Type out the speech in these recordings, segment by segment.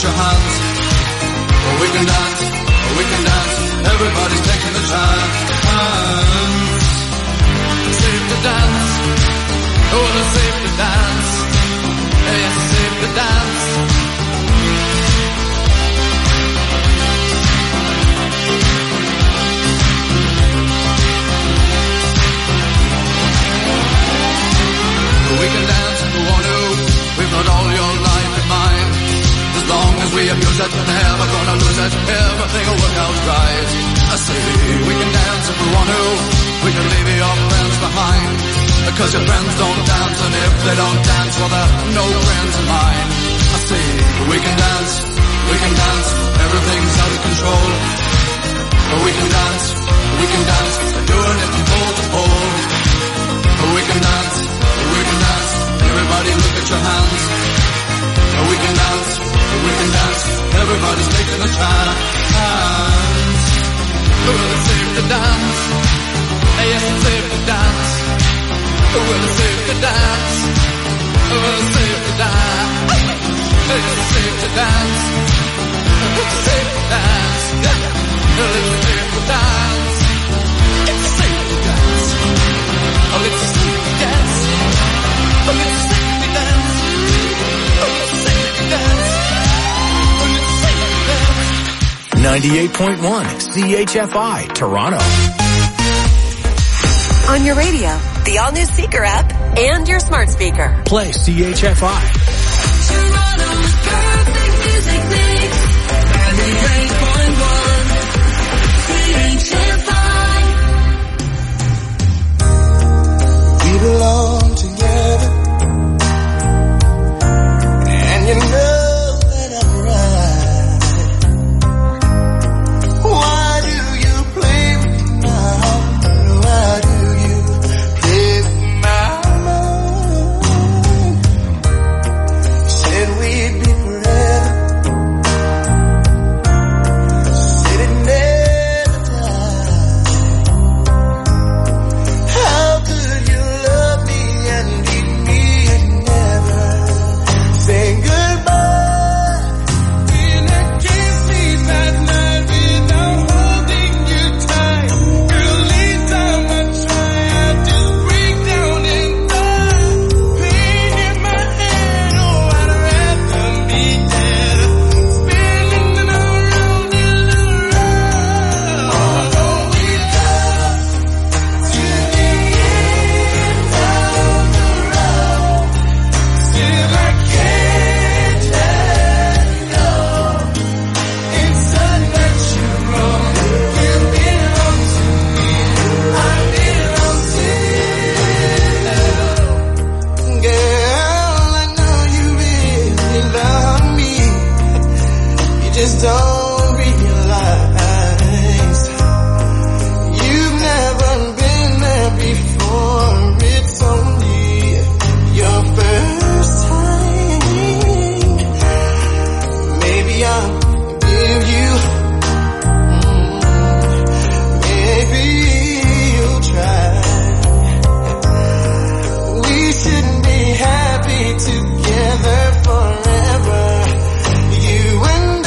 your hands. We can dance, we can dance. Everybody's taking the chance. Safe to dance. Oh, it's safe to dance. Yes, it's safe to dance. We can dance if we want to. We've got all your life in mind. As long as we abuse it, never gonna lose it. Everything will work out right. I say we can dance if we want to. We can leave your friends behind. Because your friends don't dance, and if they don't dance, well, they're no friends of mine. I say we can dance, everything's out of control. We can dance, we're doing it from pole to pole. We can dance, everybody look at your hands. We can dance, everybody's taking a chance. Well, it's safe to dance, yes, it's safe to dance. Well, it's safe to dance, well, it's safe to dance. It's safe to dance, it's safe to dance. Well, it's safe to dance, it's safe to dance. Oh, it's safe to dance. Oh, it's safe to dance. Oh, it's safe to dance. Oh, it's safe to dance. 98.1 CHFI, Toronto. On your radio, the all-new Seeker app, and your smart speaker. Play CHFI. Toronto's perfect music mix. 98.1 CHFI. We belong together, and you know that I'm right. Why do you play with my heart? Why do you play with my mind? Said we'd be forever, said it never died. How could you love me and leave me and never say goodbye? When I kissed me that night without holding you tight, girl, each time I try, I just break down and die. Pain in my head, oh, I'd rather be dead. Spinning around in the road. Although we come to the end of the road, still I can't let go. It's unnatural. You belong to me, I belong to you. Girl, I know you really love me. You just don't realize you've never been there before. It's only your first time. Maybe I'll give you, maybe you'll try. We should be happy together forever, you and I.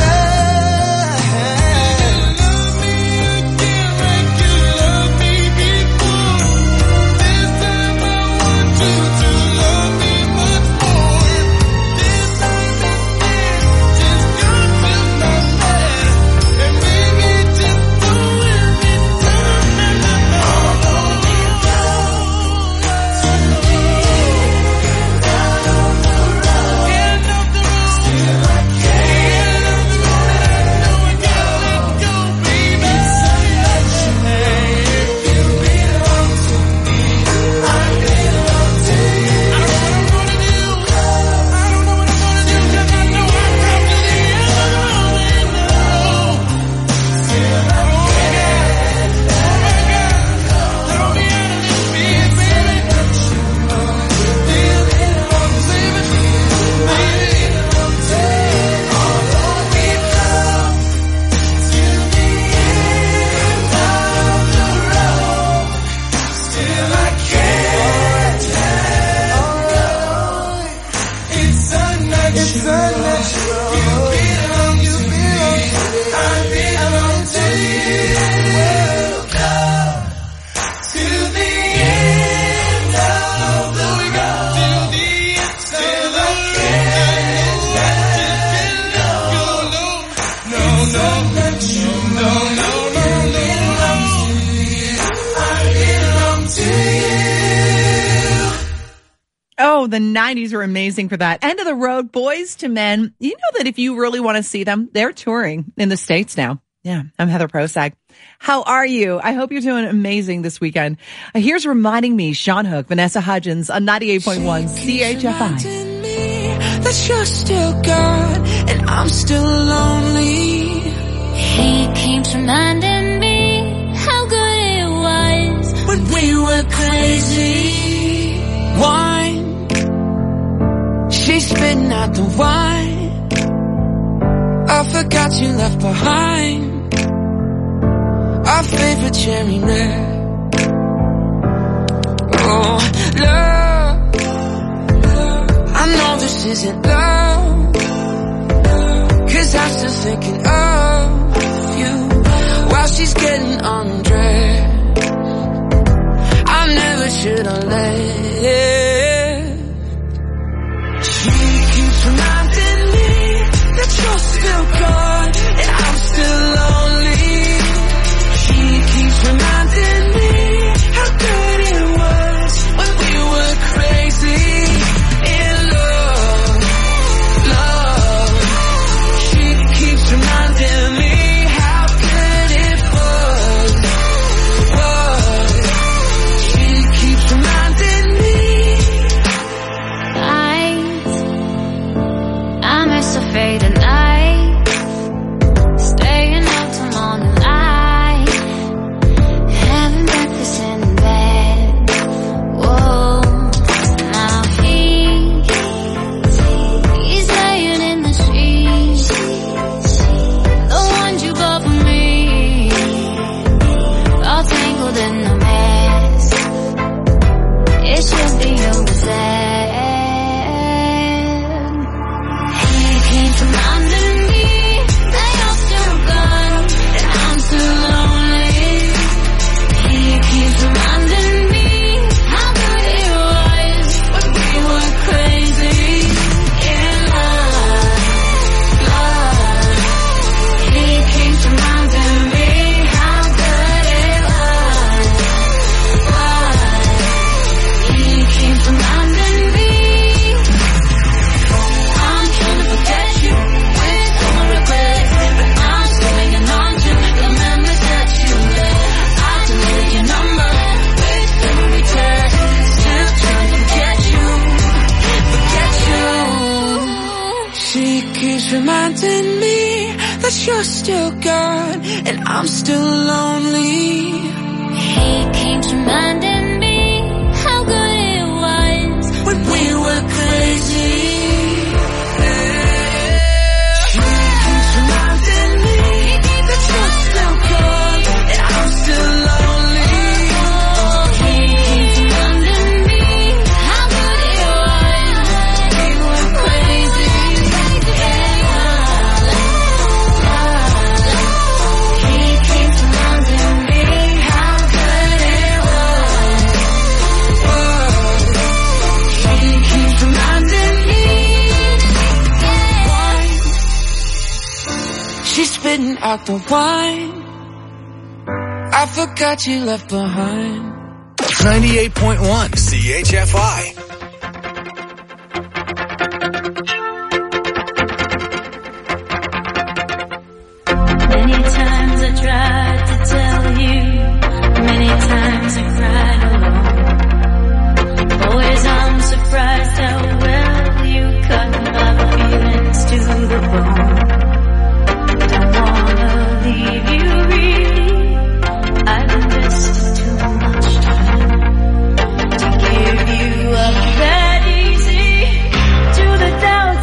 Love me again like you loved me before. This time I want you to love me much more. This time it's fair, just good with my bad. And maybe just do every time and although we go to the end of the road, still I can't let go, baby. It's unnatural. If you belong to me, I belong to you. I don't know what I'm gonna do. I don't know what I'm gonna do, 'cause I know I've come to the end of the road, and still I can't let go. Throw me out of this bed, baby. Still belong to me, baby. Although we've come to the end of the road, still I can't let go. It's unnatural. You belong Oh, the 90s were amazing for that. End of the road, Boys to Men. You know that if you really want to see them, they're touring in the States now. Yeah, I'm Heather Prosag. How are you? I hope you're doing amazing this weekend. Here's Reminding Me, Sean Hook, Vanessa Hudgens on 98.1 CHFI. That you're still gone and I'm still lonely. He keeps reminding me how good it was when we were crazy. Wine, she's spitting out the wine. I forgot you left behind our favorite cherry red. Oh, love, I know this isn't love, 'cause I'm still thinking of you while she's getting undressed. I never should have left. She keeps reminding me that you're still gone and I'm still lonely. She keeps reminding me how good it was when we were crazy in love, love. She keeps reminding me how good it was. She keeps reminding me. I miss a faded night, staying out till morning light, having breakfast in bed. Whoa, now he's laying in the sheets, the ones you bought for me, all tangled in the mess. It should be over sad. Reminding me that you're still gone and I'm still lonely. He keeps reminding me how good it was when we were crazy in love, love. He keeps reminding me how good it was. He keeps reminding me. I'm trying to forget you with no regret, but I'm still hanging on to the memories that you left. I deleted your number with every text, still trying to forget you. She keeps reminding me that you're still gone and I'm still lonely. He keeps reminding me how good it was when we were crazy. She keeps reminding me that you're still gone and I'm still lonely. He keeps reminding me how good it was we were crazy. He keeps reminding me how good it was. She keeps reminding me. She's spitting out the wine. I forgot you left behind. 98.1 CHFI. Many times I tried to tell you, many times I cried alone. Always I'm surprised how well you cut my feelings to the bone. Don't wanna leave you really, I've invested too much time to give you up that easy to the doubt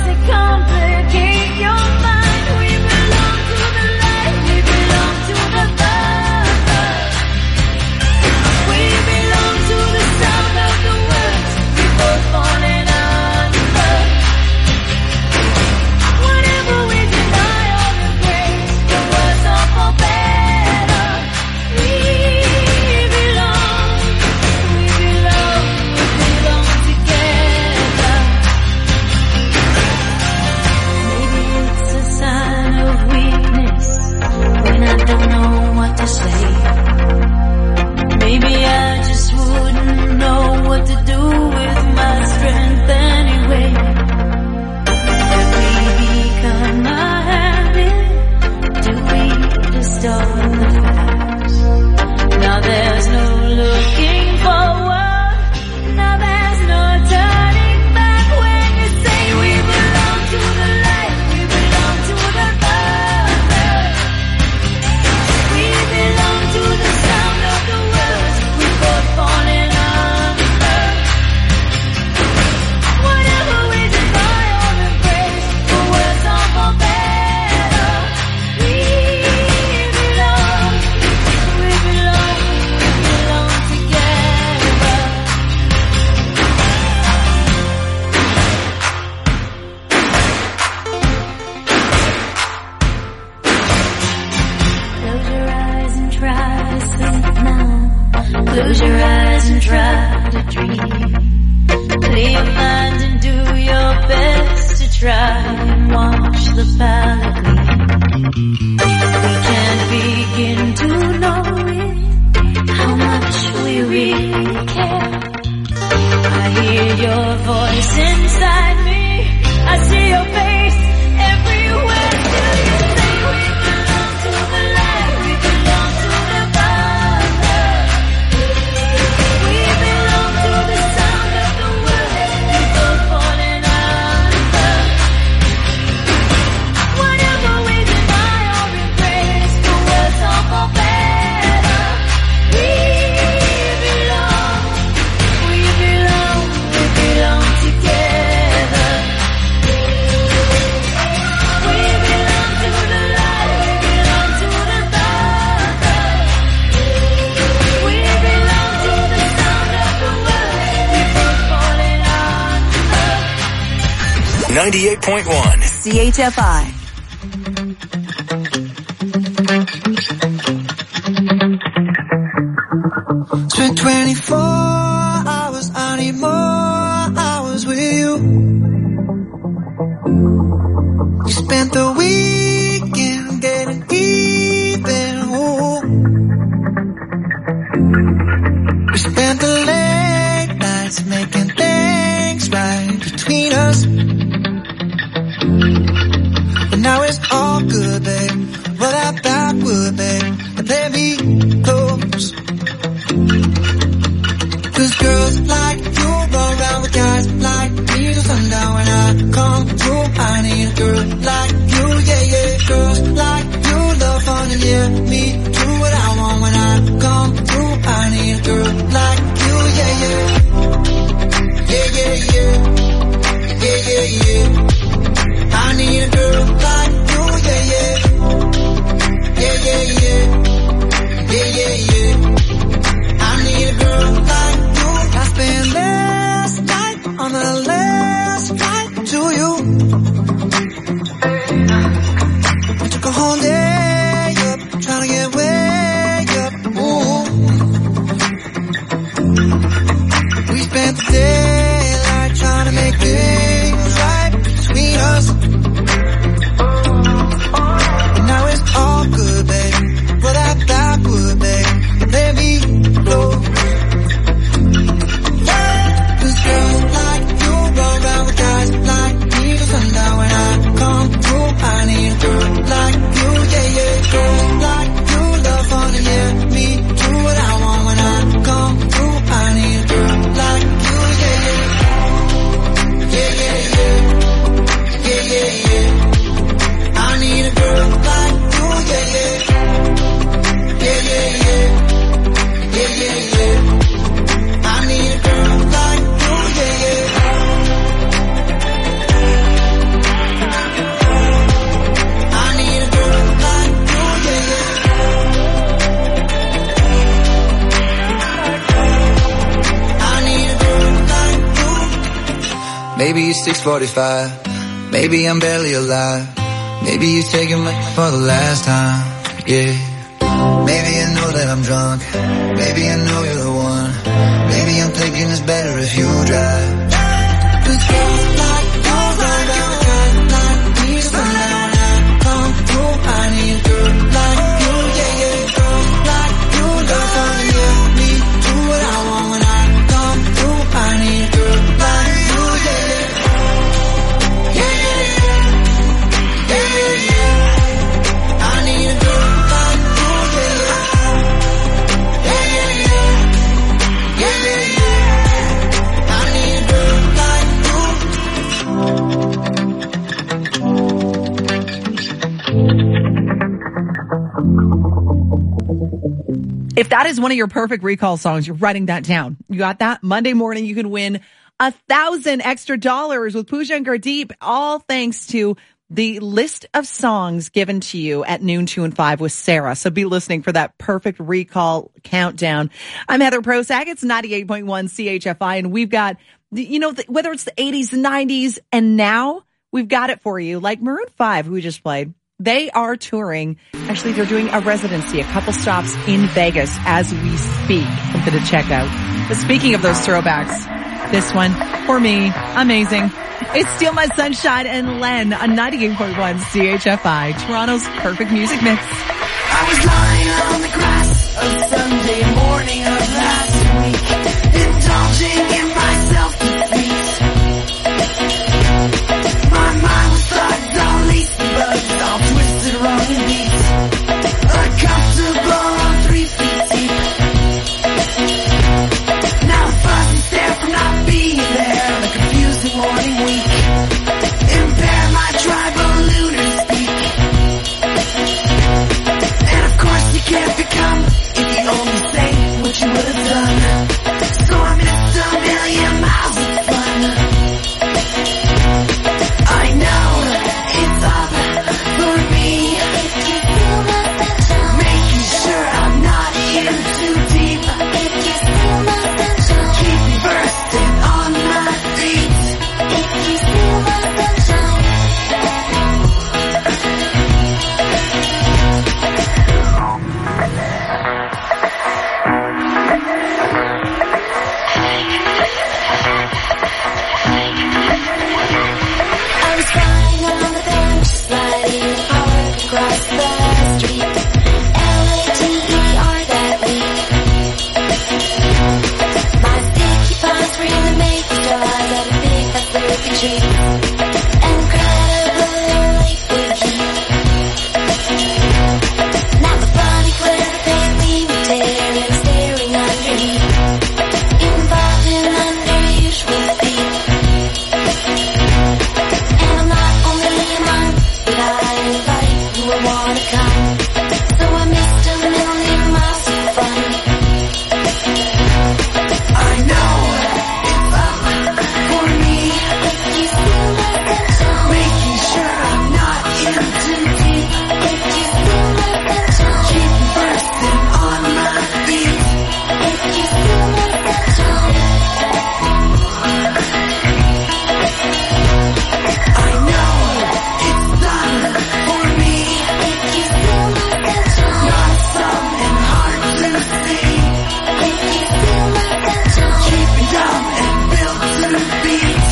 try and wash the palate clean. We can't begin to know it, how much we really care. I hear your voice inside me, I see your face everywhere. Till you say we belong to the light, we belong to the Father. We belong to the sound of the words we both falling under. Whatever we deny or embrace, the words all for better. We belong together. We belong to the light, we belong to the Father. We belong to the sound of the words we both falling under. 98.1. CHFI. Spent 24 hours, I need more hours with you. We spent the weekend getting even, ooh. We spent the late nights making things right between us. But now it's all good, babe. Well, that backward, babe. And play me close. 'Cause girls like you run around with guys like me till sundown. When I come through, I need a girl like you, yeah, yeah. Girls like you love fun and yeah, me do what I want. When I come through, I need a girl like you, yeah, yeah. Yeah, yeah, yeah. Yeah, yeah, yeah. I need a girl like you, yeah, yeah. Yeah, yeah, yeah. Yeah, yeah, yeah. I need a girl like you. I spent last night on the last flight to you. We took a whole day up, trying to get way up. Ooh. We spent the daylight trying to make things right between us. But now it's all good, babe. Well, that backward, babe. Let me close. Cause girls like you run around with guys like me till sundown. When I come through, I need a girl like you, yeah, yeah. Girls like you love fun and yeah, me do what I want. When I come through, I need a girl like you, yeah, yeah. Yeah, yeah, yeah. Yeah, yeah, yeah. I need a girl like you, yeah, yeah. Yeah, yeah, yeah. Yeah, yeah, yeah. I need a girl like you, yeah, yeah. I need a girl like you, yeah, yeah. I need a girl like you. Maybe it's 6:45. Maybe I'm barely alive. Maybe you're taking me for the last time, yeah. Maybe I know that I'm drunk. Maybe I know you're the one. Maybe I'm thinking it's better if you drive. 'Cause girls like you run around with guys like me till sundown. When I come through, I need a girl like you, yeah, yeah. Girls like you love fun and yeah, me do what I want. When I come through, I need a girl like you, yeah, yeah. Yeah, yeah, yeah. Yeah, yeah, yeah. I need a girl like you, yeah, yeah. Yeah, yeah, yeah. Yeah, yeah, yeah. I need a girl like you. If that is one of your perfect recall songs, you're writing that down. You got that? Monday morning, you can win $1,000 extra with Pooja and Gurdeep, all thanks to the list of songs given to you at noon, 2 and 5 with Sarah. So be listening for that perfect recall countdown. I'm Heather Prosack. It's 98.1 CHFI, and we've got, whether it's the 80s, the 90s, and now we've got it for you. Like Maroon 5, who we just played. They are touring. Actually, they're doing a residency, a couple stops in Vegas as we speak. Something to check out. But speaking of those throwbacks, this one, for me, amazing. It's Steal My Sunshine and Len on 98.1 CHFI, Toronto's perfect music mix. I was lying on the grass of Sunday morning of last week, indulging in my self-defeat. My mind was thugged, all laced and bugged, all twisted, wrong and beat. Uncomfortable on 3 feet deep. Now the fuzz and stare from not being there, the confusing morning week. Impair my tribal lunar speak. And of course you can't become if you only say what you would have done. So I missed a million miles of fun. I know it's up for me, making sure I'm not in too deep. Keep me bursting on my feet. I was crying on the bench, sliding hard across the street. L-A-T-E-R that week. My sticky palms were in the making, so I got a big fluffy tree. Incredibly freaky. Now the funny clear the pain we were tearing, staring underneath. Involved in unusual feet. And I'm not only a monk, but I invite who will wanna come. So I missed a million miles of fun. I know it's up for me, making sure I'm not in too deep. Keep me bursting on my feet. I know it's done for me, not some and hard to see. Keep me dumb and built to beat.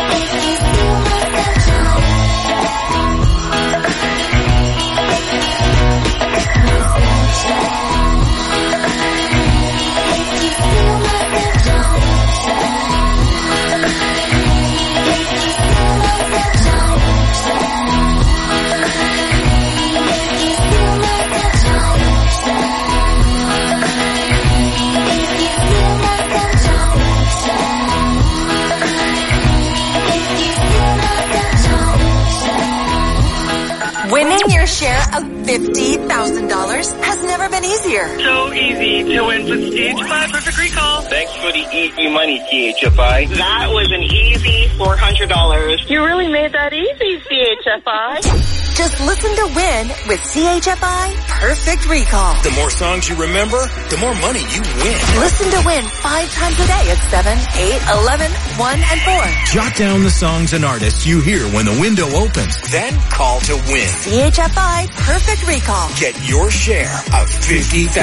Winning your share of $50,000 has never been easier. So easy to win with CHFI Perfect Recall. Thanks for the easy money, CHFI. That was an easy $400. You really made that easy, CHFI. Just listen to Win with CHFI Perfect Recall. The more songs you remember, the more money you win. Listen to Win 5 times a day at 7, 8, 11, 1, and 4. Jot down the songs and artists you hear when the window opens. Then call to win. CHFI Perfect Recall. Get your share of $50,000.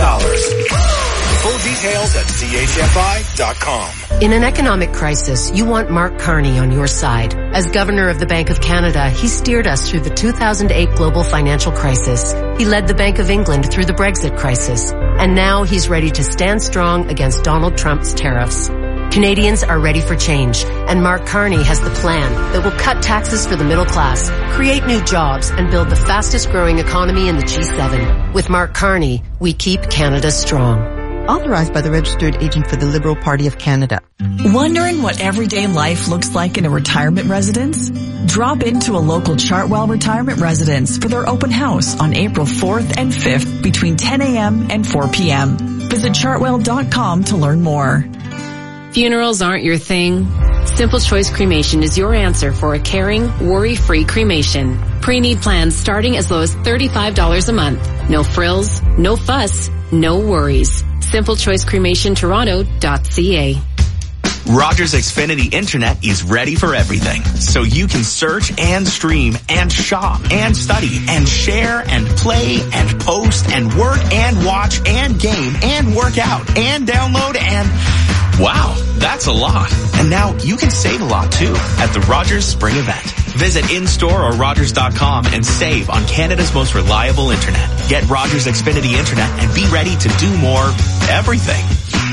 Full details at chfi.com. In an economic crisis, you want Mark Carney on your side. As Governor of the Bank of Canada, he steered us through the 2008 global financial crisis. He led the Bank of England through the Brexit crisis. And now he's ready to stand strong against Donald Trump's tariffs. Canadians are ready for change, and Mark Carney has the plan that will cut taxes for the middle class, create new jobs, and build the fastest growing economy in the G7. With Mark Carney, we keep Canada strong. Authorized by the Registered Agent for the Liberal Party of Canada. Wondering what everyday life looks like in a retirement residence? Drop into a local Chartwell retirement residence for their open house on April 4th and 5th between 10 a.m. and 4 p.m. Visit chartwell.com to learn more. Funerals aren't your thing? Simple Choice Cremation is your answer for a caring, worry-free cremation. Pre-need plans starting as low as $35 a month. No frills, no fuss, no worries. SimpleChoiceCremationToronto.ca. Rogers Xfinity Internet is ready for everything, so you can search and stream and shop and study and share and play and post and work and watch and game and work out and download and, Wow, that's a lot. And now you can save a lot too at the Rogers Spring Event. Visit in-store or Rogers.com and save on Canada's most reliable internet. Get Rogers Xfinity Internet and be ready to do more everything.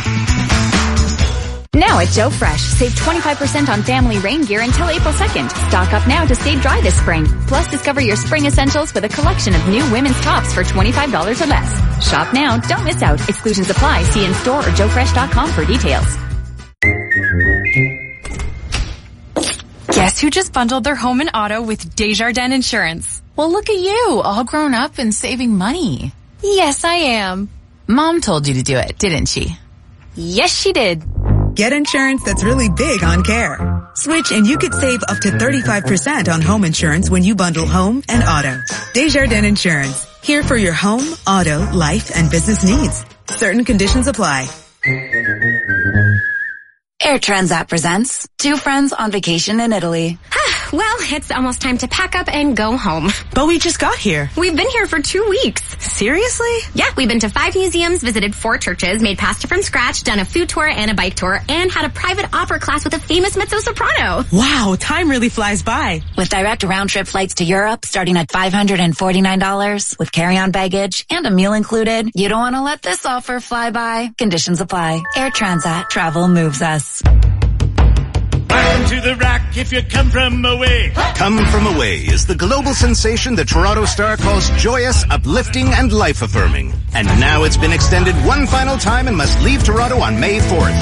Now at Joe Fresh, save 25% on family rain gear until April 2nd. Stock up now to stay dry this spring. Plus, discover your spring essentials with a collection of new women's tops for $25 or less. Shop now. Don't miss out. Exclusions apply. See in-store or joefresh.com for details. Guess who just bundled their home and auto with Desjardins Insurance? Well, look at you, all grown up and saving money. Yes, I am. Mom told you to do it, didn't she? Yes, she did. Get insurance that's really big on care. Switch and you could save up to 35% on home insurance when you bundle home and auto. Desjardins Insurance. Here for your home, auto, life, and business needs. Certain conditions apply. Air Transat presents Two Friends on Vacation in Italy. Well, it's almost time to pack up and go home. But we just got here. We've been here for 2 weeks. Seriously? Yeah, we've been to 5 museums, visited 4 churches, made pasta from scratch, done a food tour and a bike tour, and had a private opera class with a famous mezzo-soprano. Wow, time really flies by. With direct round-trip flights to Europe starting at $549 with carry-on baggage and a meal included, you don't want to let this offer fly by. Conditions apply. Air Transat. Travel moves us. Welcome to the Rock if you come from away. Come From Away is the global sensation the Toronto Star calls joyous, uplifting, and life-affirming. And now it's been extended one final time and must leave Toronto on May 4th.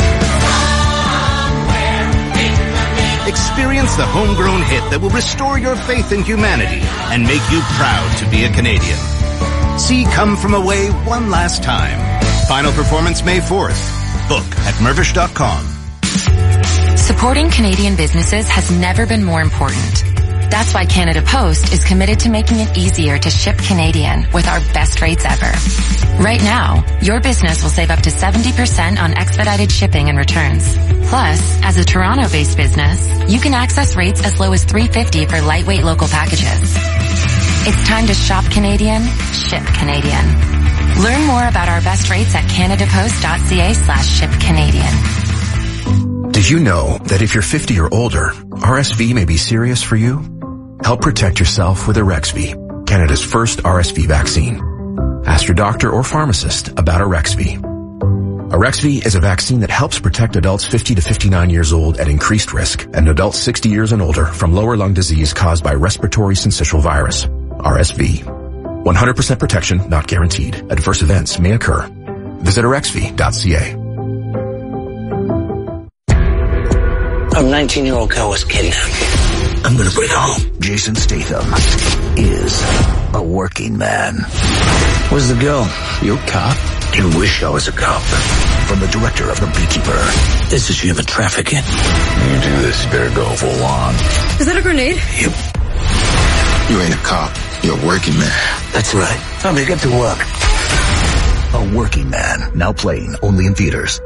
Experience the homegrown hit that will restore your faith in humanity and make you proud to be a Canadian. See Come From Away one last time. Final performance May 4th. Book at Mirvish.com. Supporting Canadian businesses has never been more important. That's why Canada Post is committed to making it easier to ship Canadian with our best rates ever. Right now, your business will save up to 70% on expedited shipping and returns. Plus, as a Toronto-based business, you can access rates as low as $3.50 for lightweight local packages. It's time to shop Canadian, ship Canadian. Learn more about our best rates at canadapost.ca/shipcanadian. Did you know that if you're 50 or older, RSV may be serious for you? Help protect yourself with Arexvy, Canada's first RSV vaccine. Ask your doctor or pharmacist about Arexvy. Arexvy is a vaccine that helps protect adults 50 to 59 years old at increased risk and adults 60 years and older from lower lung disease caused by respiratory syncytial virus, RSV. 100% protection not guaranteed. Adverse events may occur. Visit Arexvy.ca. A 19-year-old girl was kidnapped. I'm gonna bring her home. Jason Statham is a working man. Where's the girl? You a cop? You wish I was a cop. From the director of The Beekeeper. This is human trafficking. You do this, you better go full on. Is that a grenade? Yep. You ain't a cop. You're a working man. That's right. Time to get to work. A Working Man, now playing only in theaters.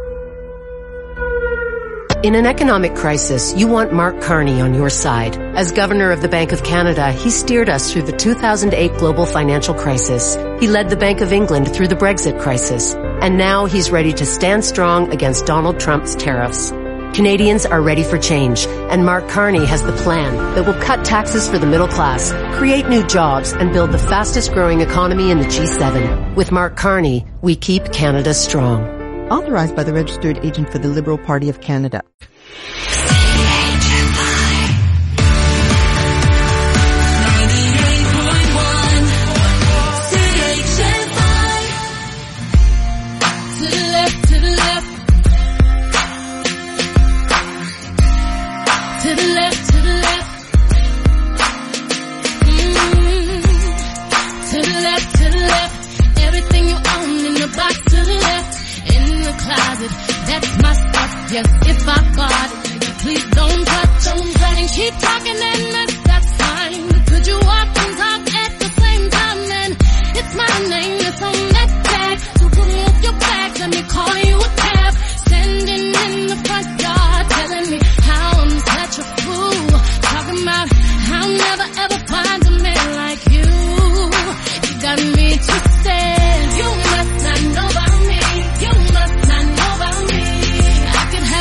In an economic crisis, you want Mark Carney on your side. As governor of the Bank of Canada, he steered us through the 2008 global financial crisis. He led the Bank of England through the Brexit crisis. And now he's ready to stand strong against Donald Trump's tariffs. Canadians are ready for change, and Mark Carney has the plan that will cut taxes for the middle class, create new jobs, and build the fastest growing economy in the G7. With Mark Carney, we keep Canada strong. Authorized by the Registered Agent for the Liberal Party of Canada. That's my stuff, yes, if I got it, please don't touch, and keep talking and that's fine, could you walk and talk at the same time, then it's my name that's on that tag, so put me up your back, let me call you a cab, standing in the front yard, telling me how I'm such a fool, talking about I'll never ever find a man like you, you got me twisted, you must not know about me, you must not know about me, I could have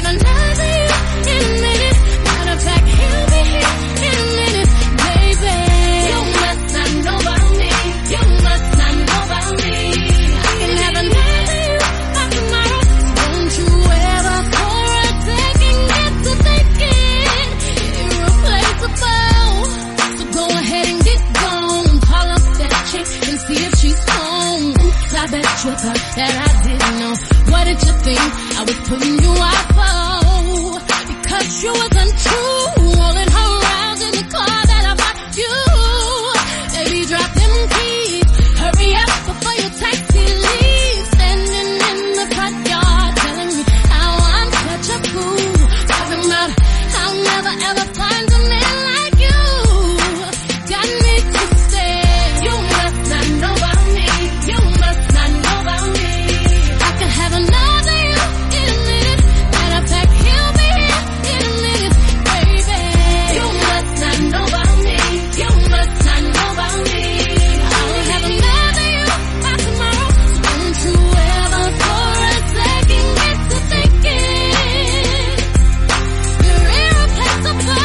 was putting you out for, because you wasn't true, rolling her around in the car that I bought you. Baby, drop them keys, hurry up before your taxi leaves. Standing in the front yard, telling me how I'm such a fool, talking about I'll never ever find a man like you. Got me twisted, you must not know about me, you must not know about me. I could have another you in a minute, matter of fact, he'll be here in a minute, baby. You must not know about me, you must not know about me. I'll have another you by tomorrow. Don't you ever for a second get to thinking you're irreplaceable.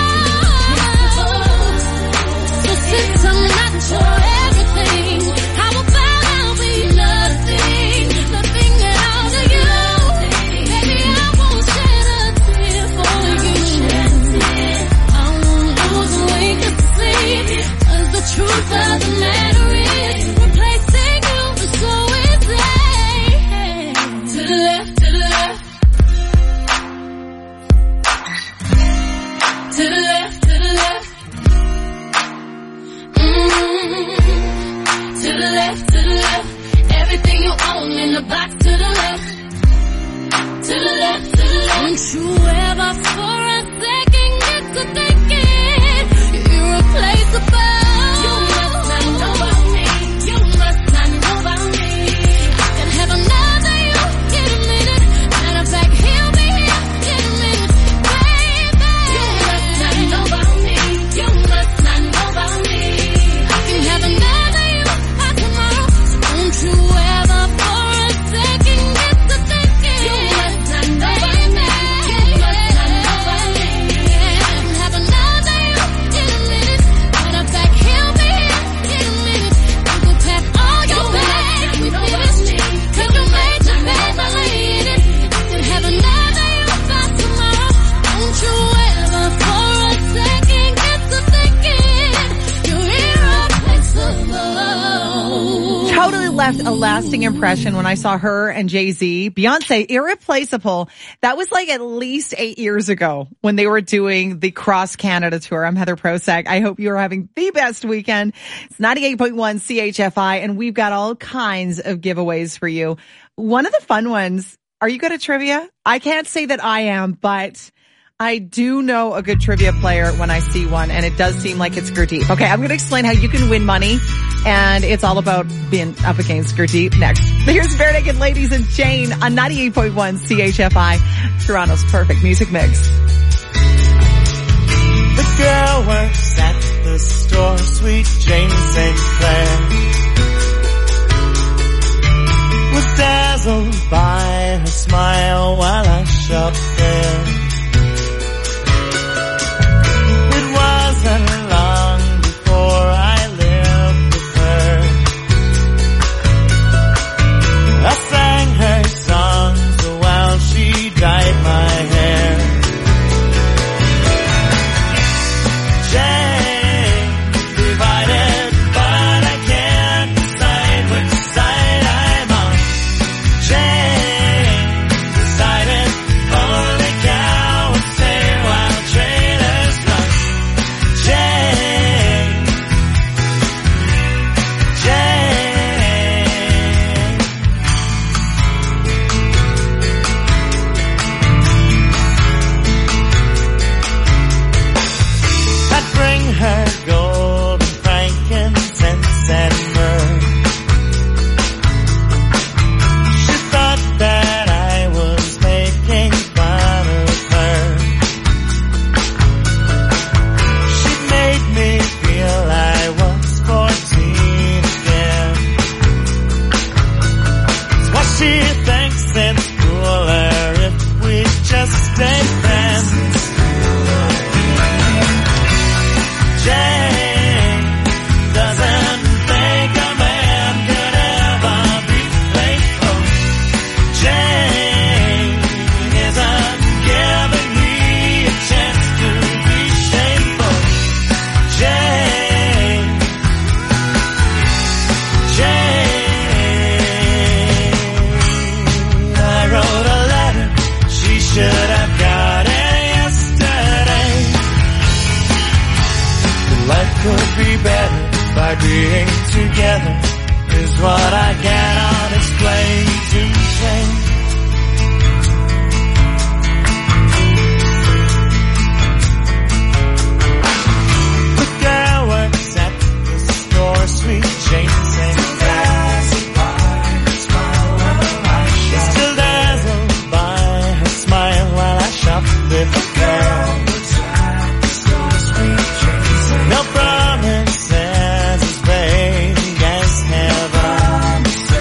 So since I'm not your everything, how about I'll be nothing, nothing at all to you. Baby, I won't shed a tear for you. I won't lose a wink of sleep, 'cause the truth of the matter is, replacing you is so easy. To the left, to the left. To the left, to the left. To the left, to the left. Everything you own in the box to the left. To the left, to the left. Don't you ever for a second get to thinking you're irreplaceable. You must not know about me, you must not know about me. I can have another you in a minute, matter of fact, he'll be here in a minute, baby. You must not know about me, you must not know about me. I can have another you by tomorrow. Don't you ever for a second get to thinking you must not know about me, you must not know about me. I can have another you in a minute, matter of fact, he'll be here in a minute. You can pack all your bags, we finished, 'cause you made your bed, I laid it. I can have another you by tomorrow. Don't you ever for a second get to thinking you're irreplaceable. Totally left a lasting impression when I saw her and Jay-Z. Beyonce, Irreplaceable. That was like at least 8 years ago when they were doing the Cross Canada tour. I'm Heather Prosack. I hope you're having the best weekend. It's 98.1 CHFI, and we've got all kinds of giveaways for you. One of the fun ones, are you good at trivia? I can't say that I am, but I do know a good trivia player when I see one, and it does seem like it's Gurdeep. Okay, I'm going to explain how you can win money, and it's all about being up against Gurdeep next. Here's Bare Naked Ladies and Jane on 98.1 CHFI, Toronto's perfect music mix. The girl works at the store, sweet Jane St. Clair, was dazzled by her smile while I shopped there. It wasn't long before I lived with her. I sang her songs while she dyed my hair. Jane, divided but could be better by being together is what I cannot explain to change. The girl works at the store, sweet Jane saying still dazzled by her smile while I shop with the girl. No promises as vague as heaven.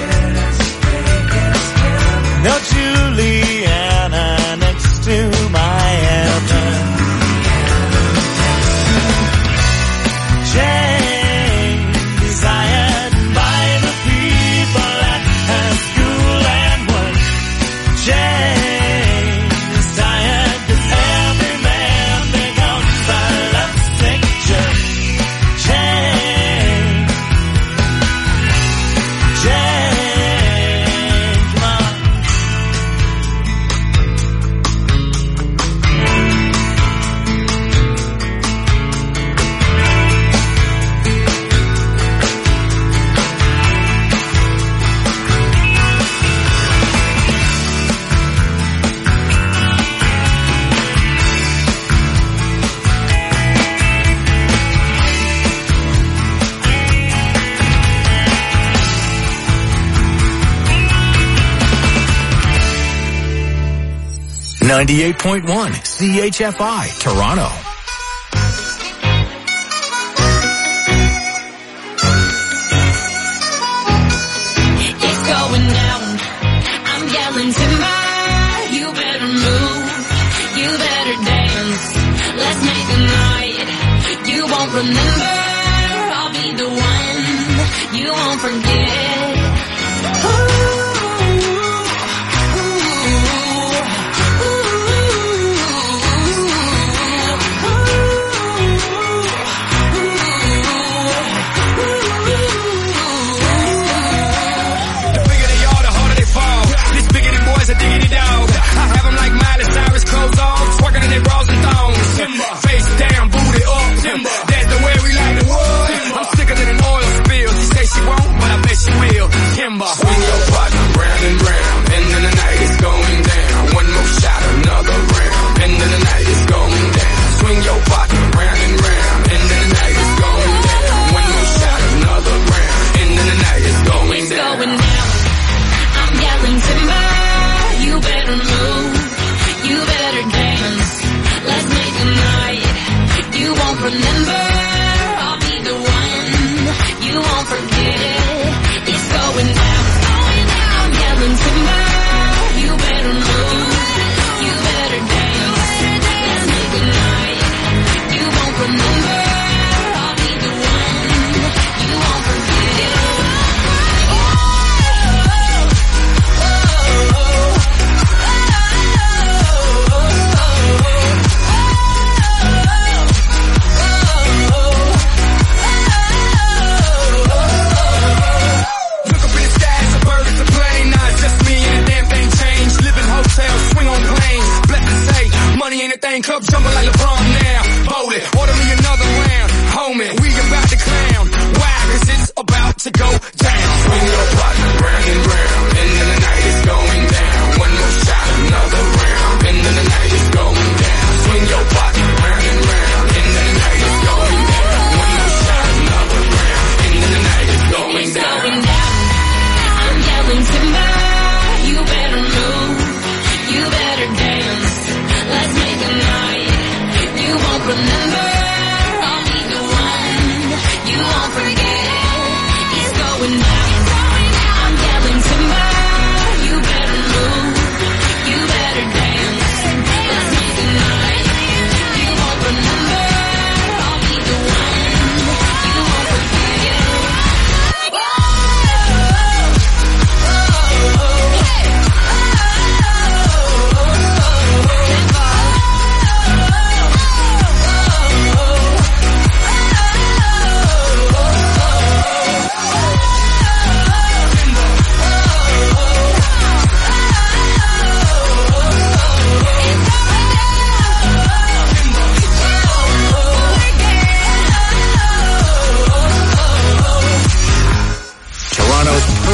No Juliana next to my heaven. Jane, desired by the people at her school and work. Jane, desired 'cause every man becomes a lovesick jerk. Jane, come on. .1 CHFI, Toronto. It's going down. I'm yelling timber. You better move. You better dance. Let's make a night you won't remember. I'll be the one you won't forget. Diggity dog. I have them like Miley Cyrus, clothes off, twerking in their bras and thongs. Face down, booty up. That's the way we like the world. I'm sicker than an oil spill. She say she won't, but I bet she will. Kimber, swing your partner round and round, and then the night is going down. One more shot, another round, and then the night is going down. Swing your partner round and round, and then the night is going down. One more shot, another round, and then the night is going down. It's going down. I'm yelling timber. You better move, you better dance. Let's make a night you won't remember. I'll be the one you won't forget. It's going down, I'm yelling timber. You better move, you better dance. Let's make a night you won't remember. I'll be the one you won't forget.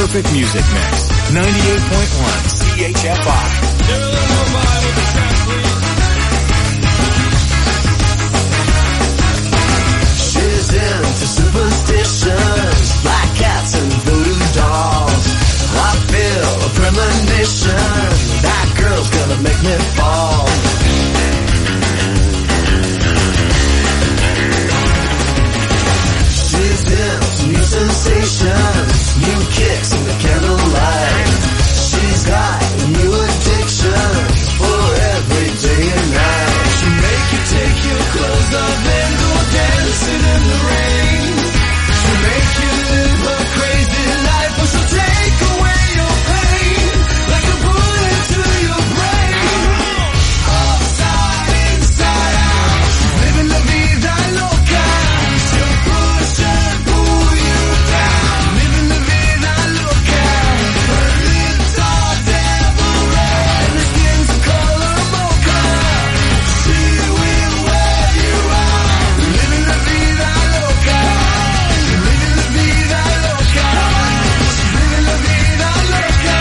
perfect music mix. 98.1 CHFI. She's into superstitions, like cats and voodoo dolls. I feel a premonition, that girl's gonna make me fall. She's into new sensations, new kicks in the candlelight. She's got a new addiction for every day and night. She'll make you take your clothes off and go dancing in the rain. She'll make you live a crazy life, or she'll take away your pain like a bullet to your brain. Upside, inside out, she's living la vida loca. She'll push and pull you down, living la vida loca. Her lips are devil red and her skin's the color mocha. She will wear you out, living la vida loca. Living la vida loca. Living la vida loca.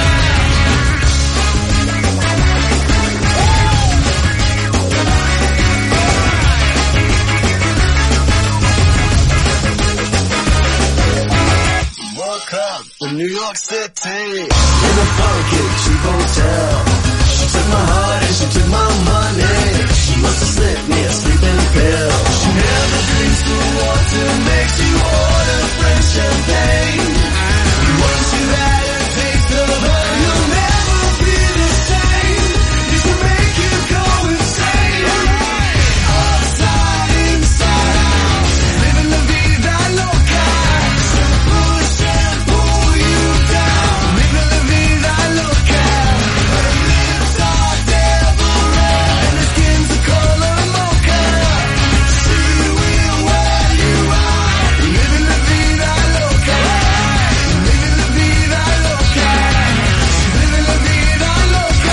Woke up in New York City in a funky cheap hotel. She took my heart and she took my money. She must have slipped me a sleeping pill. She never drinks the water, makes you order French champagne. Once you've had a taste of her, you'll never be the same. This will make you go insane. Upside, inside out, living la vida loca. She'll push and pull you down, living la vida loca. Her lips are devil red and her skin's the color mocha. She will wear you out, living la vida loca. Living la vida loca. Living la vida loca.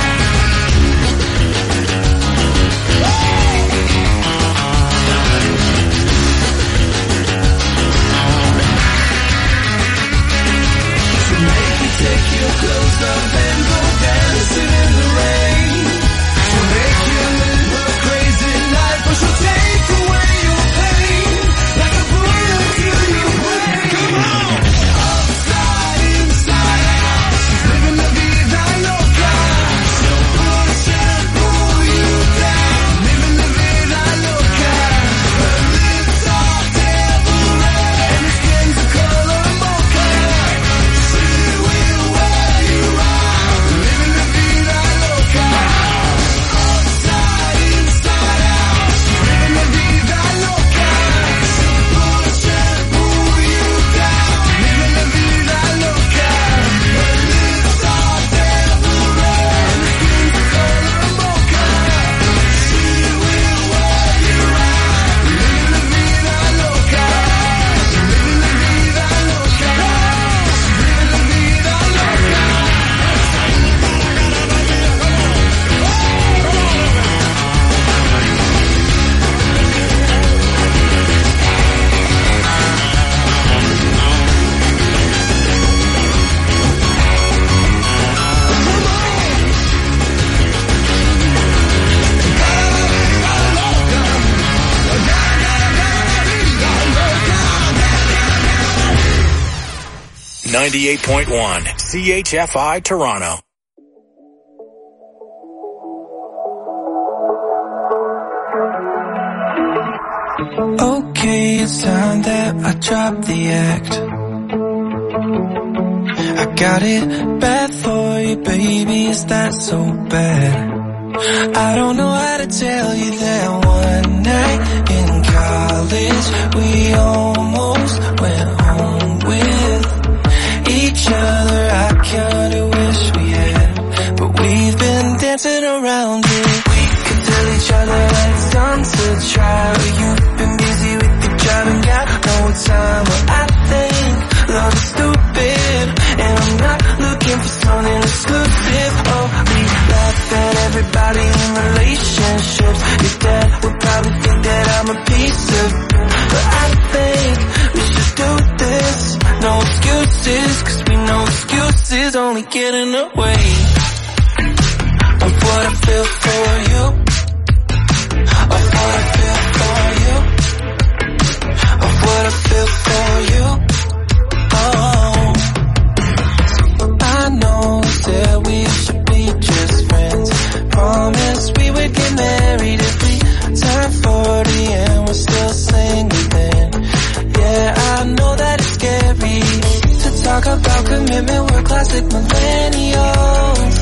She'll make you take your clothes off and go dancing in the rain. She'll make you live a crazy life, or she'll take away your pain like a bullet to your brain. Come on! Upside, inside out, she's living la vida loca. She'll push and pull you down, living la vida loca. Her lips are devil red and her skin's the color mocha. She will wear you out, living la vida loca. Upside, inside out, she's living la vida loca. She'll push and pull you down, living la vida loca. Her lips are devil red and her skin's the color mocha. She will wear you out, living la vida loca. Living la vida loca. Living la vida loca. 98.1 CHFI Toronto. Okay, it's time that I drop the act. I got it bad for you, baby, is that so bad? I don't know how to tell you that one night in college we almost went home with each other. I kinda wish we had, but we've been dancing around it. We could tell each other that it's time to try, but you've been busy with the job and got no time. Well, I think love is stupid, and I'm not looking for something exclusive. Oh, we laugh at everybody in relationships. Your dad would probably think that I'm a is only getting away of what I feel for you, of what I feel for you, of what I feel for you. Oh, I know that we should be just friends. Promised we would get married if we turned 40 and we're still single then. Yeah, I know that it's scary to talk about commitment, we're classic millennials.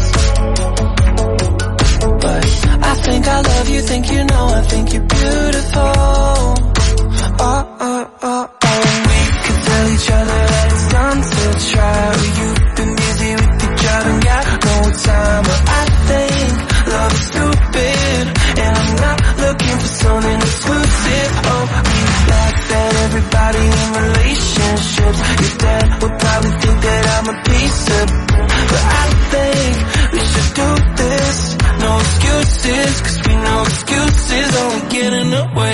But I think I love you, think you know, I think you're beautiful. Oh, oh, oh, oh. We could tell each other that it's time to try. You've been busy with your job and got no time. But I think love is stupid, and I'm not looking for something exclusive. Oh, we laugh at everybody in relationships. Your dad would probably think that I'm a piece of, but I think we should do this. No excuses, cause we know excuses only get in the way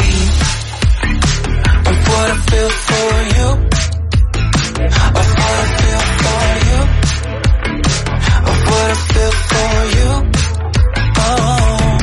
of what I feel for you, of what I feel for you, of what I feel for you. Oh,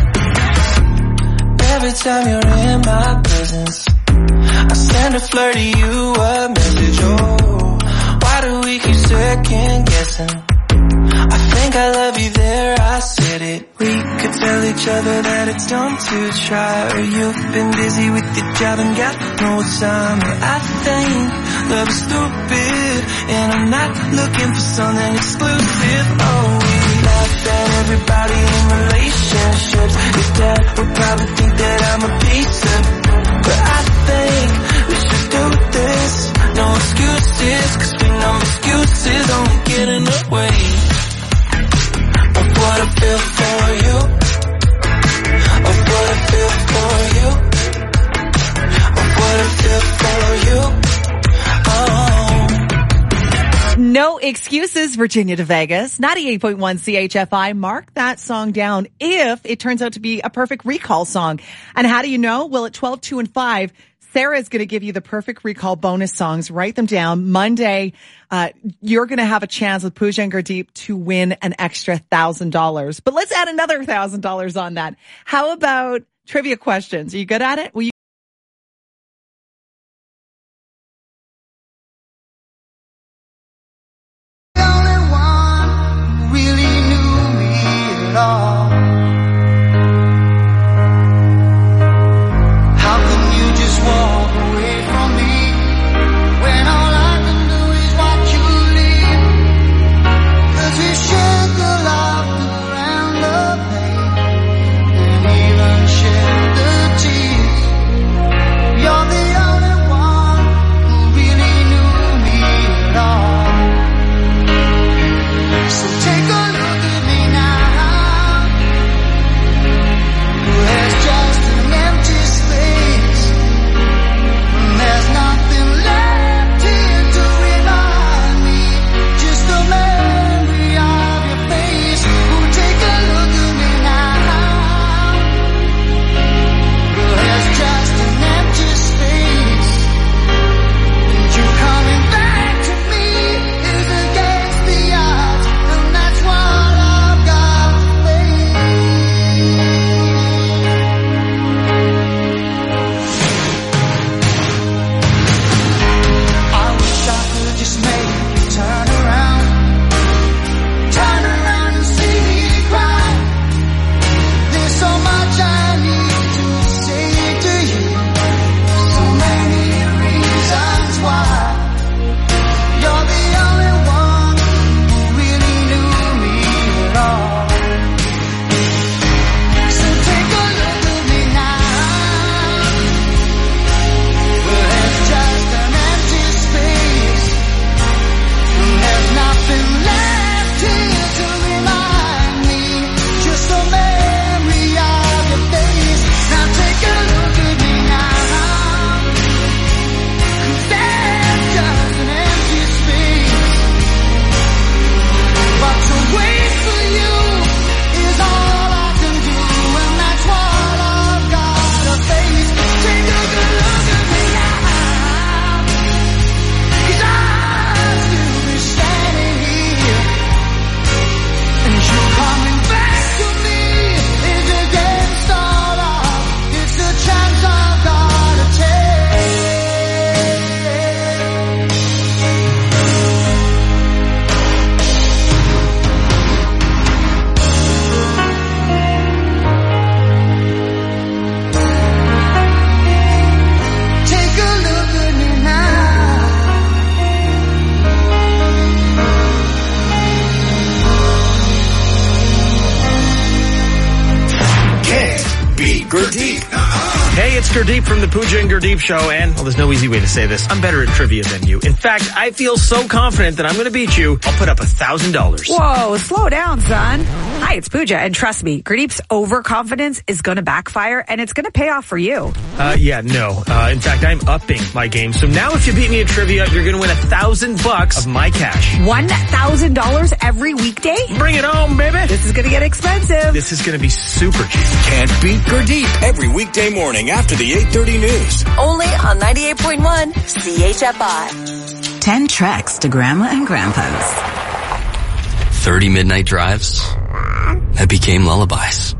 every time you're in my presence, I send a flirty you a message. Oh, why do we keep second guessing? I think I love you there, I said it. We could tell each other that it's dumb to try, or you've been busy with your job and got no time. But I think love is stupid, and I'm not looking for something exclusive. Oh, we laugh at everybody in relationships. Your dad would probably think that I'm a piece of, but I think we should do this. No excuses, cause we know excuses only get in the way of what I feel for you, of what I feel for you, of what I feel for you. Oh. No excuses, Virginia to Vegas. 98.1 CHFI. Mark that song down if it turns out to be a perfect recall song. And how do you know? Well, at 12, 2, and 5, Sarah is going to give you the perfect recall bonus songs. Write them down. Monday, you're going to have a chance with Pooja and Gurdeep to win an extra $1,000. But let's add another $1,000 on that. How about trivia questions? Are you good at it? Will you? The only one who really knew me at all. How can you just walk away from me when all I can do is watch you leave? 'Cause we shared the laughter and the pain, and even shared the tears. Gurdeep from the Pooja and Gurdeep Show, and, well, there's no easy way to say this. I'm better at trivia than you. In fact, I feel so confident that I'm going to beat you, I'll put up $1,000. Whoa, slow down, son. Hi, it's Pooja, and trust me, Gurdeep's overconfidence is going to backfire, and it's going to pay off for you. In fact, I'm upping my game. So now if you beat me at trivia, you're going to win $1,000 of my cash. $1,000 every weekday? Bring it home, baby. This is going to get expensive. This is going to be super cheap. Can't beat Gurdeep every weekday morning after the 8:30 news. Only on 98.1 CHFI. 10 treks to Grandma and Grandpa's. 30 midnight drives that became lullabies.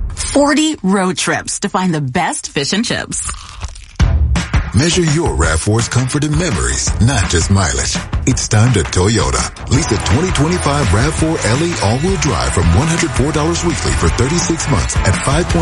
40 road trips to find the best fish and chips. Measure your RAV4's comfort and memories, not just mileage. It's time to Toyota. Lease a 2025 RAV4 LE all-wheel drive from $104 weekly for 36 months at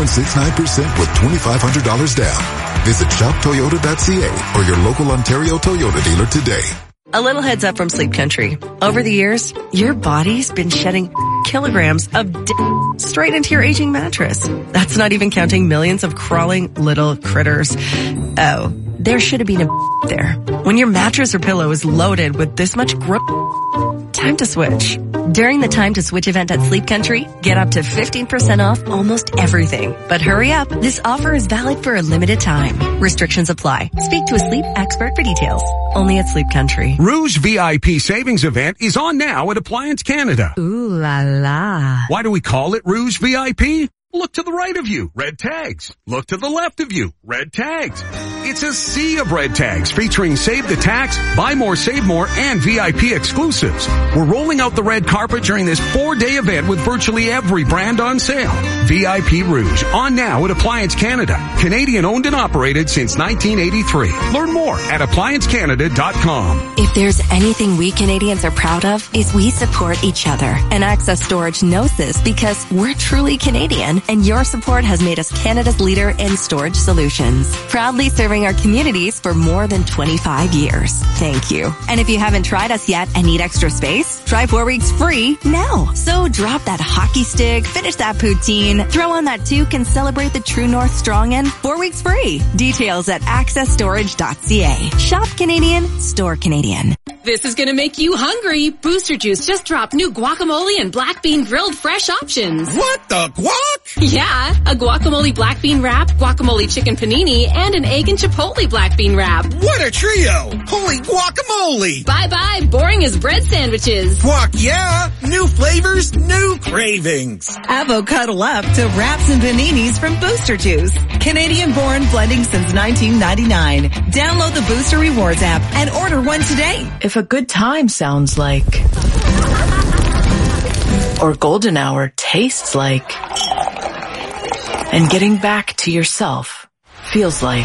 5.69% with $2,500 down. Visit shoptoyota.ca or your local Ontario Toyota dealer today. A little heads up from Sleep Country. Over the years, your body's been shedding kilograms of straight into your aging mattress. That's not even counting millions of crawling little critters. Oh, there should have been a there. When your mattress or pillow is loaded with this much time to switch. During the Time to Switch event at Sleep Country, get up to 15% off almost everything. But hurry up, this offer is valid for a limited time. Restrictions apply. Speak to a sleep expert for details. Only at Sleep Country. Rouge VIP Savings Event is on now at Appliance Canada. Ooh la la. Why do we call it Rouge VIP? Look to the right of you, red tags. Look to the left of you, red tags. It's a sea of red tags featuring Save the Tax, Buy More, Save More, and VIP exclusives. We're rolling out the red carpet during this 4-day event with virtually every brand on sale. VIP Rouge, on now at Appliance Canada. Canadian owned and operated since 1983. Learn more at appliancecanada.com. If there's anything we Canadians are proud of, is we support each other. And Access Storage knows this because we're truly Canadian, and your support has made us Canada's leader in storage solutions. Proudly serving our communities for more than 25 years. Thank you. And if you haven't tried us yet and need extra space, try 4 weeks free now. So drop that hockey stick, finish that poutine, throw on that toque, and celebrate the True North Strong in 4 weeks free. Details at accessstorage.ca. Shop Canadian, store Canadian. This is gonna make you hungry. Booster Juice just dropped new guacamole and black bean grilled fresh options. What the guac? Yeah, a guacamole black bean wrap, guacamole chicken panini, and an egg and chipotle black bean wrap. What a trio! Holy guacamole! Bye-bye, boring as bread sandwiches. Guac, yeah! New flavors, new cravings. Avocado up to wraps and paninis from Booster Juice. Canadian-born blending since 1999. Download the Booster Rewards app and order one today. If a good time sounds like, or golden hour tastes like, and getting back to yourself feels like,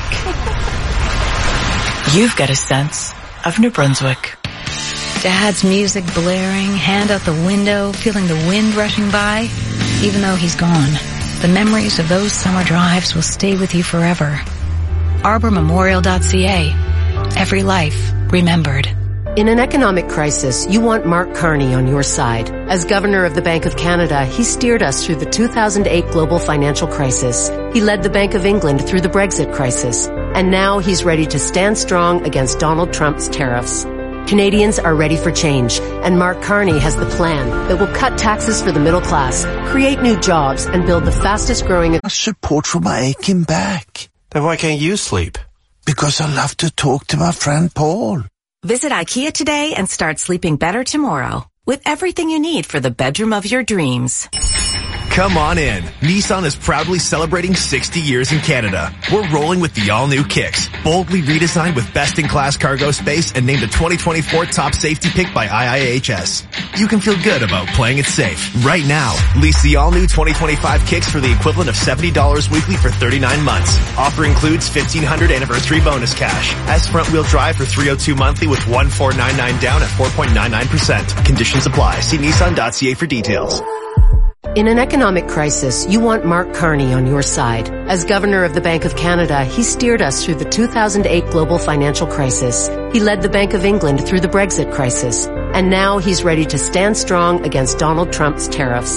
you've got a sense of New Brunswick. Dad's music blaring, hand out the window, feeling the wind rushing by. Even though he's gone, the memories of those summer drives will stay with you forever. ArborMemorial.ca. Every life remembered. In an economic crisis, you want Mark Carney on your side. As Governor of the Bank of Canada, he steered us through the 2008 global financial crisis. He led the Bank of England through the Brexit crisis. And now he's ready to stand strong against Donald Trump's tariffs. Canadians are ready for change, and Mark Carney has the plan that will cut taxes for the middle class, create new jobs, and build the fastest growing support for my aching back. Then why can't you sleep? Because I love to talk to my friend Paul. Visit IKEA today and start sleeping better tomorrow with everything you need for the bedroom of your dreams. Come on in. Nissan is proudly celebrating 60 years in Canada. We're rolling with the all-new Kicks, boldly redesigned with best-in-class cargo space and named a 2024 top safety pick by IIHS. You can feel good about playing it safe. Right now, lease the all-new 2025 Kicks for the equivalent of $70 weekly for 39 months. Offer includes $1,500 anniversary bonus cash. S front-wheel drive for $302 monthly with $1,499 down at 4.99%. Conditions apply. See Nissan.ca for details. In an economic crisis, you want Mark Carney on your side. As Governor of the Bank of Canada, he steered us through the 2008 global financial crisis. He led the Bank of England through the Brexit crisis. And now he's ready to stand strong against Donald Trump's tariffs.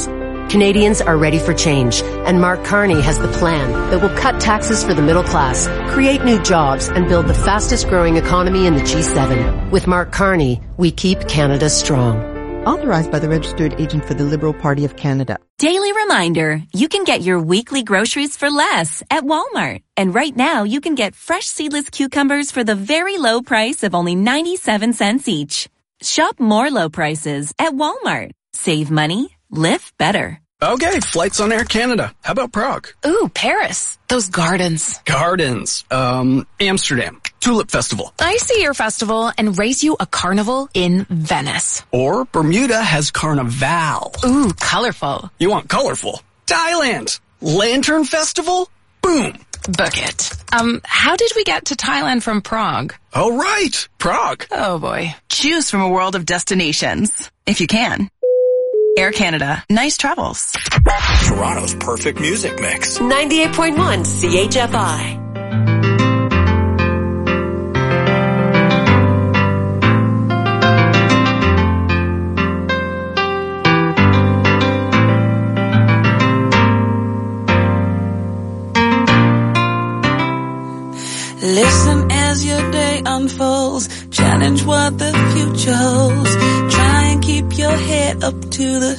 Canadians are ready for change, and Mark Carney has the plan that will cut taxes for the middle class, create new jobs, and build the fastest growing economy in the G7. With Mark Carney, we keep Canada strong. Authorized by the Registered Agent for the Liberal Party of Canada. Daily reminder, you can get your weekly groceries for less at Walmart. And right now, you can get fresh seedless cucumbers for the very low price of only 97 cents each. Shop more low prices at Walmart. Save money, live better. Okay, flights on Air Canada. How about Prague? Ooh, Paris. Those gardens. Gardens. Amsterdam. Tulip Festival. I see your festival and raise you a carnival in Venice. Or Bermuda has Carnival. Ooh, colorful. You want colorful? Thailand. Lantern Festival? Boom. Book it. How did we get to Thailand from Prague? Oh, right. Prague. Oh, boy. Choose from a world of destinations, if you can. Air Canada. Nice travels. Toronto's perfect music mix. 98.1 CHFI. Listen as your day unfolds. Challenge what the future holds. Try and keep your head up to the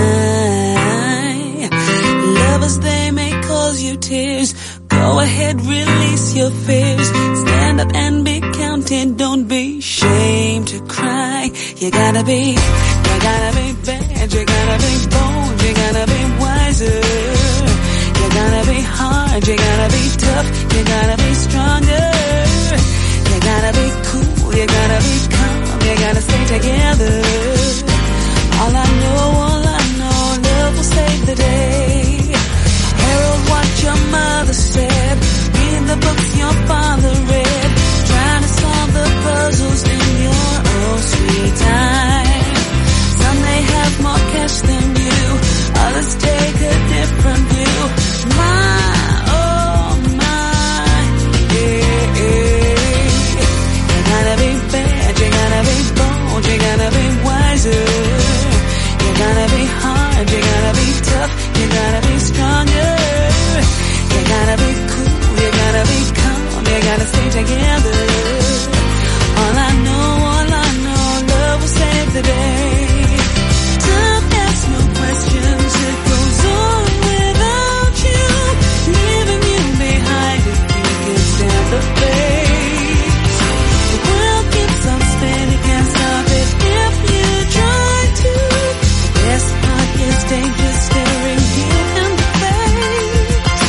sky. Lovers, they may cause you tears. Go ahead, release your fears. Stand up and be counted. Don't be ashamed to cry. You gotta be bad. You gotta be bold. You gotta be wiser. You gotta be hard, you gotta be tough, you gotta be stronger. You gotta be cool, you gotta be calm, you gotta stay together. All I know, love will save the day. Herald what your mother said, read the books your father read, trying to solve the puzzles in your own sweet time. Some may have more cash than you, others take a different view. You gotta be wiser. You gotta be hard. You gotta be tough. You gotta be stronger. You gotta be cool. You gotta be calm. You gotta stay together. All I know, love will save the day. Don't ask no questions. It goes on without you, leaving you behind if you can stand the pace. The world keeps on spinning, can't stop it. Dangerous staring you in the face.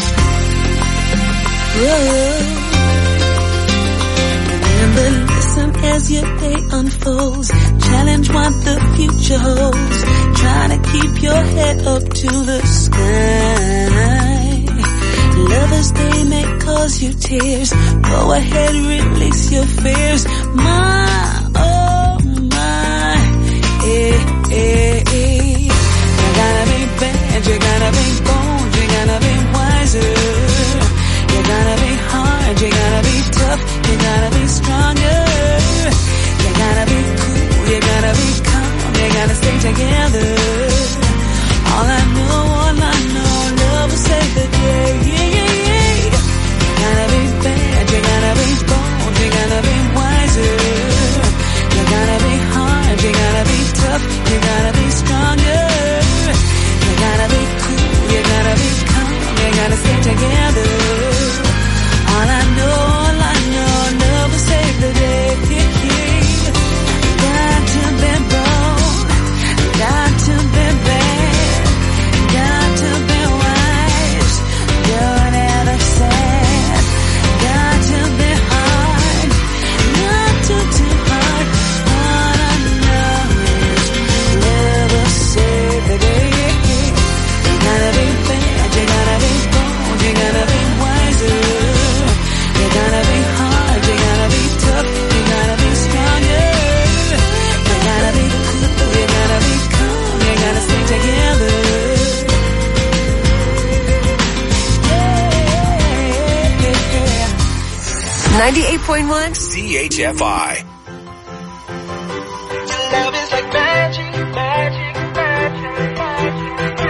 Remember, listen as your day unfolds. Challenge what the future holds. Try to keep your head up to the sky. Lovers, they may cause you tears. Go ahead, release your fears. My, oh my, You gotta be bad, you gotta be bold, you gotta be wiser. You gotta be hard, you gotta be tough, you gotta be stronger. You gotta be cool, you gotta be calm, you gotta stay together. All I know, love will save the day. You gotta be bad, you gotta be bold, you gotta be wiser. You gotta be hard, you gotta be tough, you gotta be stronger. You gotta be cool, you gotta be calm, you gotta stay together. All I know, love will save the day. Got to be bold, got to be bad, got to be wise, good and sad. Got to be hard, not too hard. All I know is love will save the day. You gotta be bad, you gotta be bold, you gotta be wiser. You gotta be hard, you gotta be tough, you gotta be stronger. You gotta be cool, you gotta be calm, you gotta stay together. 98.1 CHFI. Love is like magic, magic, magic, magic.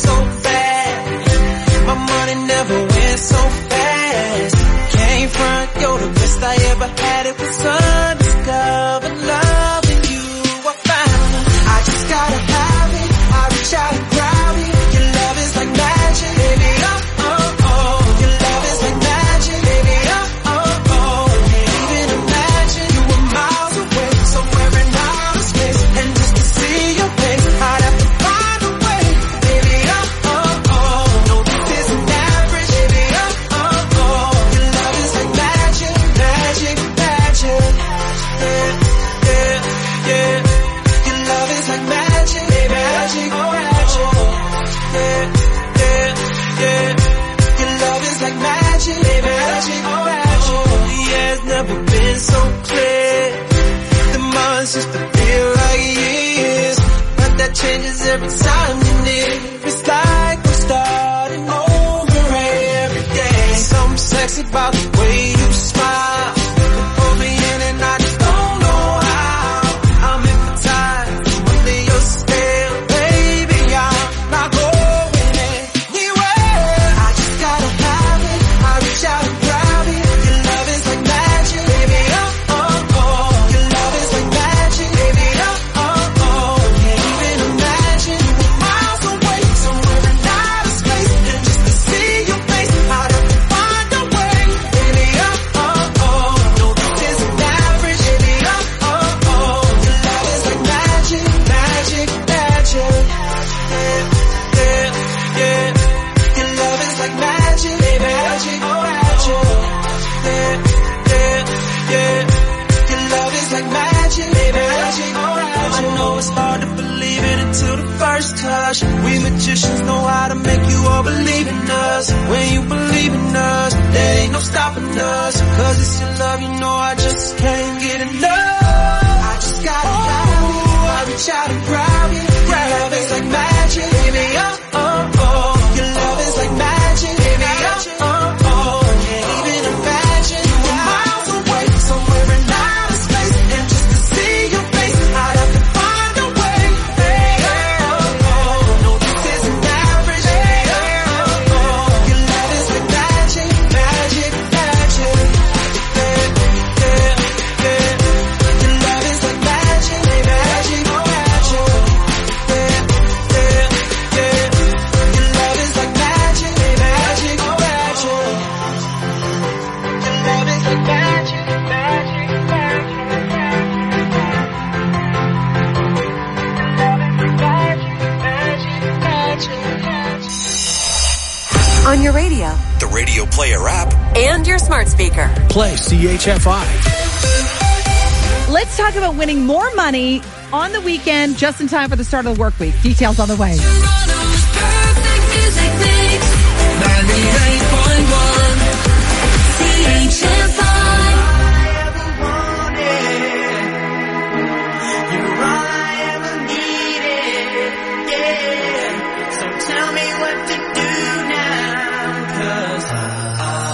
so fast. My money never went so fast. Came front, you're the best I ever had. It was undiscovered love in you. I found I just gotta have it. I reach out and grab it. Your love is like magic, baby. Oh, oh, oh. Your love is like magic, baby. Oh, oh, oh. Can't even imagine you were miles away, somewhere in outer space. And just to see your face, I'd have to find a way, baby. Oh, oh, oh. No, this isn't average, baby. Oh, oh, oh. Your love is like magic, magic, magic. Yeah, yeah, yeah. Your love is like magic, baby. Magic, magic. Yeah, yeah, yeah. Your love is like magic, baby. Magic, magic. Yeah, it's never been so clear. The months used to feel like years, but that changes every time you're near. It's like we're starting over every day. Something sexy about the way you smile. You pull me in and I just don't know how. I'm hypnotized under your spell, baby. I'm not going anywhere. I just gotta have it. I reach out and grab it. Your love is like magic, baby. Oh, oh, oh. Your love is like magic, baby. Oh, oh, oh. Can't even imagine you were miles away, somewhere in outer space. And just to see your face, I'd have to find a way, baby. Oh, oh, oh. No, this isn't average, baby. Oh, oh, oh. Your love is like magic, magic, magic. Yeah, yeah, yeah. Your love is like magic, baby. Magic, magic. Yeah, yeah, yeah. Your love is like magic, baby. Magic, magic. I know it's hard to believe it until the first touch. We magicians know how to make you all believe in us. When you believe in us, there ain't no stopping us. Cause it's your love, you know I just can't get enough. I just gotta have it. I reach out and grab it. Your love is like magic, baby. Oh, oh, oh. Your love is like magic, baby. Oh, oh, oh. Can't even imagine you were miles away, somewhere in outer space. And just to see your face, I'd have to find a way. Hey, oh, oh. No, this isn't average, hey, oh, oh. Your love is like magic, magic, magic. Yeah, yeah, yeah. Your love is like magic, baby. Magic, magic. Yeah, yeah, yeah. Your love is like magic, baby. Magic, magic. Your love is like magic, magic, magic. On your radio The Radio Player app. and your smart speaker. Play CHFI. Let's talk about winning more money on the weekend, just in time for the start of the work week. Details on the way. So tell me what to do now, 'cause